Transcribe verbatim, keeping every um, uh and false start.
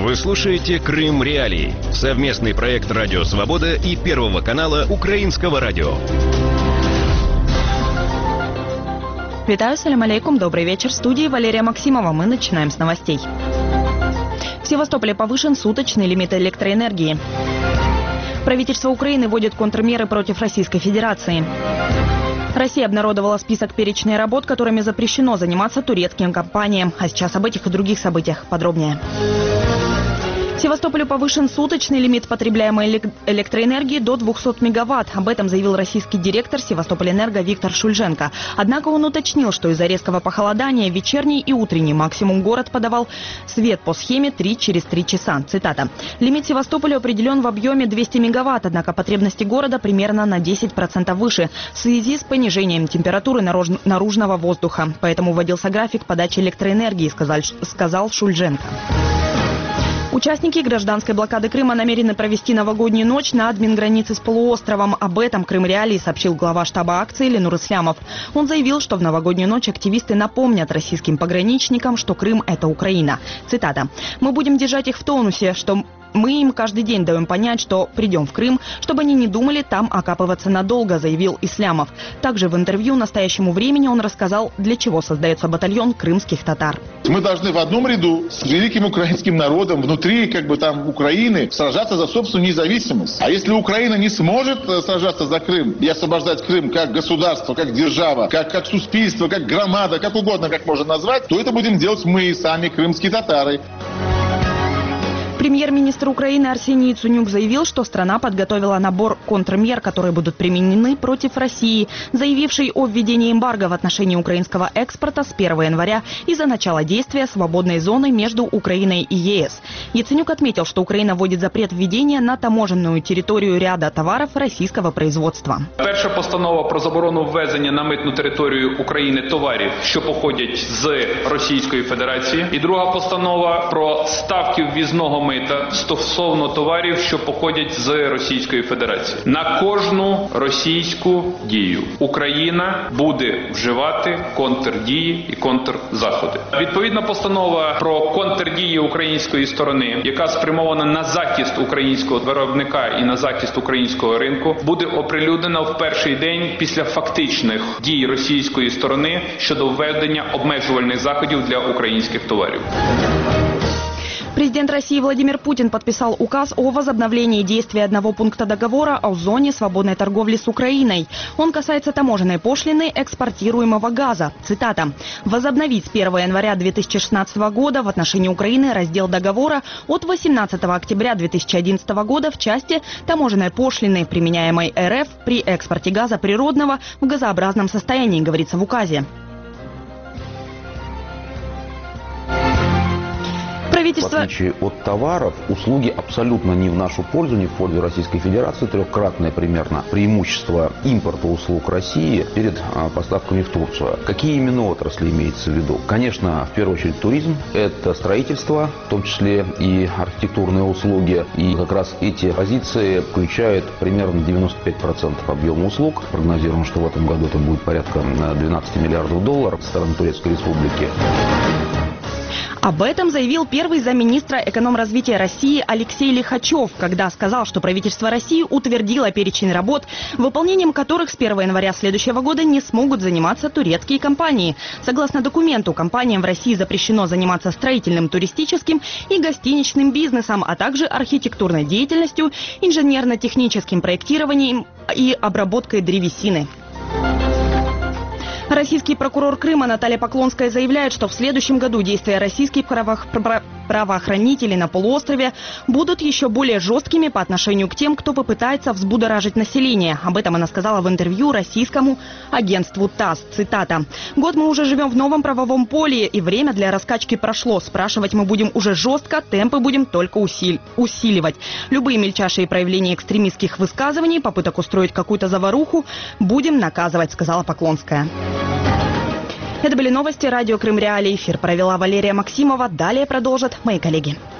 Вы слушаете «Крым Реалии» — совместный проект «Радио Свобода» и Первого канала Украинского радио. Витаю, салям алейкум, добрый вечер. В студии Валерия Максимова. Мы начинаем с новостей. В Севастополе повышен суточный лимит электроэнергии. Правительство Украины вводит контрмеры против Российской Федерации. Россия обнародовала список перечней работ, которыми запрещено заниматься турецким компаниям. А сейчас об этих и других событиях подробнее. В Севастополе повышен суточный лимит потребляемой электроэнергии до двухсот мегаватт. Об этом заявил российский директор Севастополенерго Виктор Шульженко. Однако он уточнил, что из-за резкого похолодания вечерний и утренний максимум город подавал свет по схеме три через три часа. Цитата. Лимит Севастополя определен в объеме двести мегаватт, однако потребности города примерно на десять процентов выше в связи с понижением температуры наружного воздуха. Поэтому вводился график подачи электроэнергии, сказал, сказал Шульженко. Участники гражданской блокады Крыма намерены провести новогоднюю ночь на админгранице с полуостровом. Об этом Крым Реалии сообщил глава штаба акции Ленур Ислямов. Он заявил, что в новогоднюю ночь активисты напомнят российским пограничникам, что Крым – это Украина. Цитата. «Мы будем держать их в тонусе, что мы им каждый день даем понять, что придем в Крым, чтобы они не думали там окапываться надолго», заявил Ислямов. Также в интервью «Настоящему времени» он рассказал, для чего создается батальон крымских татар. Мы должны в одном ряду с великим украинским народом внутри как бы там Украины сражаться за собственную независимость. А если Украина не сможет сражаться за Крым и освобождать Крым как государство, как держава, как, как суспильство, как громада, как угодно, как можно назвать, то это будем делать мы, сами крымские татары. Премьер-министр Украины Арсений Яценюк заявил, что страна подготовила набор контрмер, которые будут применены против России, заявившей о введении эмбарго в отношении украинского экспорта с первого января из-за начала действия свободной зоны между Украиной и ЕС. Яценюк отметил, що Україна вводить запрет введения на таможенную територію ряда товарів російського производства. Перша постанова про заборону ввезення на митну територію України товарів, що походять з Російської Федерації. І друга постанова про ставки ввізного мита стосовно товарів, що походять з Російської Федерації. На кожну російську дію Україна буде вживати контрдії і контрзаходи. Відповідна постанова про контрдії української сторони, яка спрямована на захист українського виробника і на захист українського ринку, буде оприлюднена в перший день після фактичних дій російської сторони щодо введення обмежувальних заходів для українських товарів. Президент России Владимир Путин подписал указ о возобновлении действия одного пункта договора о зоне свободной торговли с Украиной. Он касается таможенной пошлины экспортируемого газа. Цитата. «Возобновить с первого января две тысячи шестнадцатого года в отношении Украины раздел договора от восемнадцатого октября две тысячи одиннадцатого года в части таможенной пошлины, применяемой РФ при экспорте газа природного в газообразном состоянии», говорится в указе. В отличие от товаров, услуги абсолютно не в нашу пользу, не в пользу Российской Федерации. Трехкратное примерно преимущество импорта услуг России перед а, поставками в Турцию. Какие именно отрасли имеется в виду? Конечно, в первую очередь туризм, это строительство, в том числе и архитектурные услуги. И как раз эти позиции включают примерно девяносто пять процентов объема услуг. Прогнозируем, что в этом году это будет порядка двенадцати миллиардов долларов со стороны Турецкой Республики. Об этом заявил первый замминистра экономразвития России Алексей Лихачев, когда сказал, что правительство России утвердило перечень работ, выполнением которых с первого января следующего года не смогут заниматься турецкие компании. Согласно документу, компаниям в России запрещено заниматься строительным, туристическим и гостиничным бизнесом, а также архитектурной деятельностью, инженерно-техническим проектированием и обработкой древесины. Российский прокурор Крыма Наталья Поклонская заявляет, что в следующем году действия российских правоохранителей на полуострове будут еще более жесткими по отношению к тем, кто попытается взбудоражить население. Об этом она сказала в интервью российскому агентству ТАСС. Цитата. «Год мы уже живем в новом правовом поле, и время для раскачки прошло. Спрашивать мы будем уже жестко, темпы будем только усиль... усиливать. Любые мельчайшие проявления экстремистских высказываний, попыток устроить какую-то заваруху будем наказывать», сказала Поклонская. Это были новости радио Крым Реалии. Эфир провела Валерия Максимова. Далее продолжат мои коллеги.